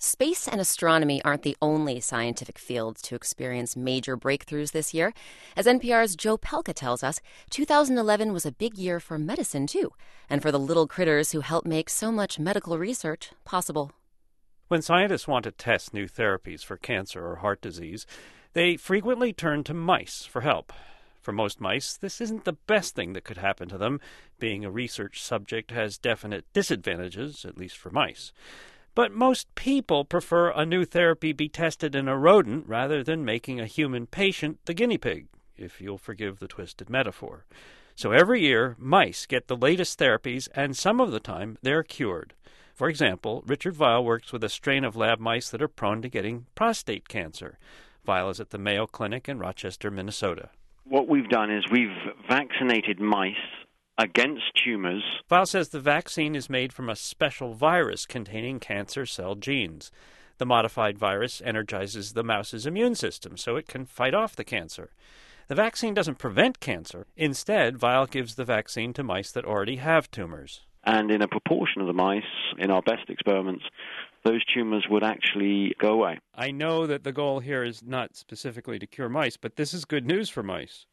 Space and astronomy aren't the only scientific fields to experience major breakthroughs this year. As NPR's Joe Pelka tells us, 2011 was a big year for medicine, too, and for the little critters who help make so much medical research possible. When scientists want to test new therapies for cancer or heart disease, they frequently turn to mice for help. For most mice, this isn't the best thing that could happen to them. Being a research subject has definite disadvantages, at least for mice. But most people prefer a new therapy be tested in a rodent rather than making a human patient the guinea pig, if you'll forgive the twisted metaphor. So every year, mice get the latest therapies, and some of the time they're cured. For example, Richard Weil works with a strain of lab mice that are prone to getting prostate cancer. Weil is at the Mayo Clinic in Rochester, Minnesota. What we've done is we've vaccinated mice against tumors. Weil says the vaccine is made from a special virus containing cancer cell genes. The modified virus energizes the mouse's immune system so it can fight off the cancer. The vaccine doesn't prevent cancer. Instead, Weil gives the vaccine to mice that already have tumors. And in a proportion of the mice, in our best experiments, those tumors would actually go away. I know that the goal here is not specifically to cure mice, but this is good news for mice.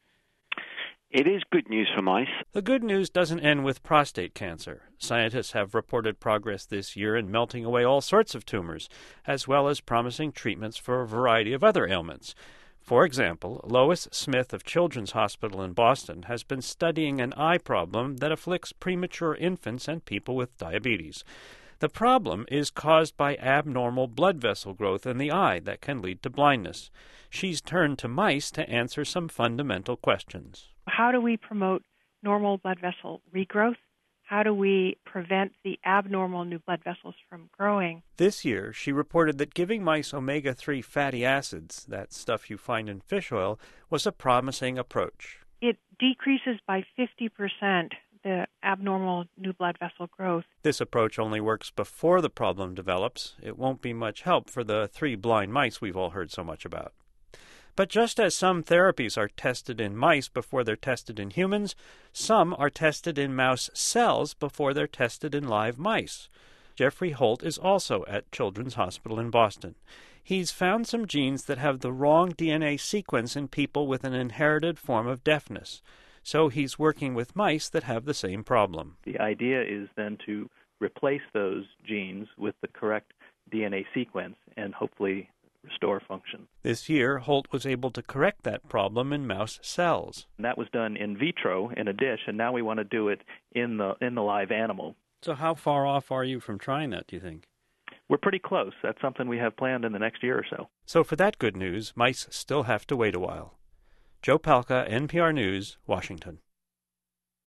It is good news for mice. The good news doesn't end with prostate cancer. Scientists have reported progress this year in melting away all sorts of tumors, as well as promising treatments for a variety of other ailments. For example, Lois Smith of Children's Hospital in Boston has been studying an eye problem that afflicts premature infants and people with diabetes. The problem is caused by abnormal blood vessel growth in the eye that can lead to blindness. She's turned to mice to answer some fundamental questions. How do we promote normal blood vessel regrowth? How do we prevent the abnormal new blood vessels from growing? This year, she reported that giving mice omega-3 fatty acids, that stuff you find in fish oil, was a promising approach. It decreases by 50% the abnormal new blood vessel growth. This approach only works before the problem develops. It won't be much help for the 3 blind mice we've all heard so much about. But just as some therapies are tested in mice before they're tested in humans, some are tested in mouse cells before they're tested in live mice. Jeffrey Holt is also at Children's Hospital in Boston. He's found some genes that have the wrong DNA sequence in people with an inherited form of deafness. So he's working with mice that have the same problem. The idea is then to replace those genes with the correct DNA sequence and hopefully restore function. This year, Holt was able to correct that problem in mouse cells. And that was done in vitro in a dish, and now we want to do it in the live animal. So how far off are you from trying that, do you think? We're pretty close. That's something we have planned in the next year or so. So for that good news, mice still have to wait a while. Joe Palca, NPR News, Washington.